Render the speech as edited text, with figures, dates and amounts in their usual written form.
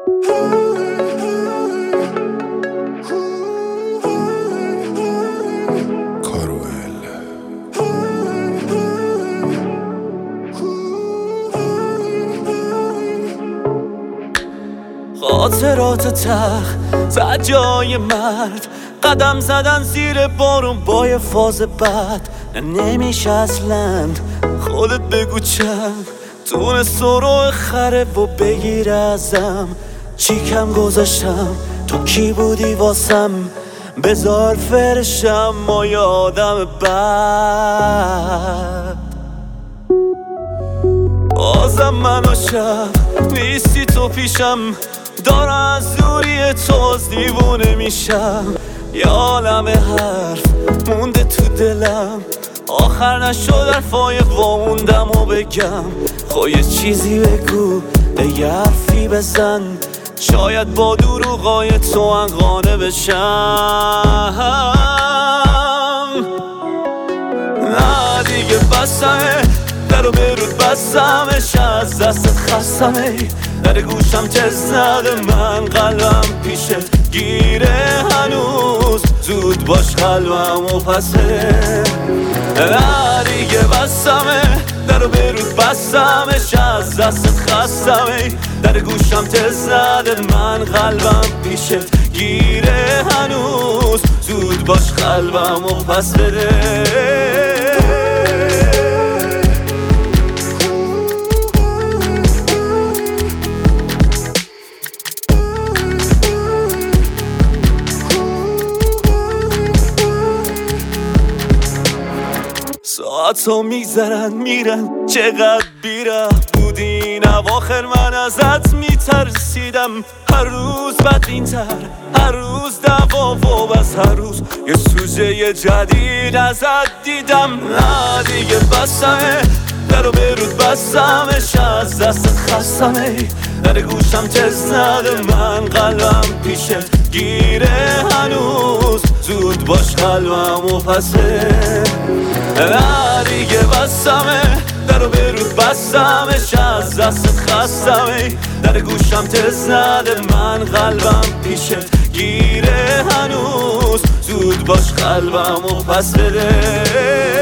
خاطرات تخ زد جای مرد، قدم زدن زیر بارون با یه فاز بد. نمیشه اصلا خودت بگو چند تونه سرو خره و بگیر ازم. چی کم گذاشتم تو کی بودی واسم، بذار فرشم ما یه آدم بد. بازم من و شب نیستی تو پیشم، دارم از دوری تو از دیوونه میشم. یه عالم حرف مونده تو دلم، آخر نشد حرفای واموندم و بگم. خب یه چیزی بگو، یه حرفی بزن، شاید با دروغای تو انقانه بشم. نه دیگه بسمه، درو برود بستمش، از دستت خستمه. در گوشم تز نده، من قلبم پیشت گیره هنوز، زود باش قلبم و پسه. نه دیگه بستمه، درو برود بستمش، از دستت خستمه. در گوشم تز نده، من قلبم پیشت گیره هنوز، زود باش قلبم و پس بده. ساعتو میگذرن میرن، چقدر بیره بودی این اواخر. من ازت میترسیدم، هر روز بدتر، هر روز دعوا و بس هر روز یه سوژه جدید ازت دیدم. نه دیگه بستمه، درو برود بستمش، از دستت خستمه. در گوشم تز نده، من قلبم پیشت گیره هنوز، زود باش قلبم و پسه. نه دیگه بستمه، درو برود بستمش، از دستت خستمه. در گوشم تز نده، من قلبم پیشت گیره هنوز، زود باش قلبم و پس بده.